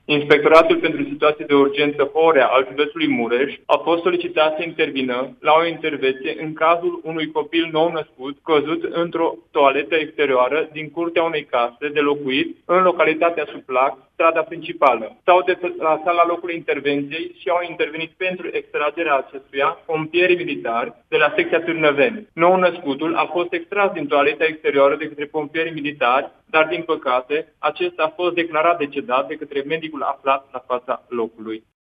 Inspectoratul pentru situații de urgență Horea al județului Mureș a fost solicitat să intervină la o intervenție în cazul unui copil nou-născut căzut într-o toaletă exterioară din curtea unei case de locuit în localitatea Suplac, strada principală. S-au deplasat la locul intervenției și au intervenit pentru extragerea acestuia pompieri militari de la secția Târnăveni. Nou-născutul a fost extras din toaleta exterioară de către pompieri militari, dar din păcate acesta a fost declarat decedat de către medicul aflat la fața locului.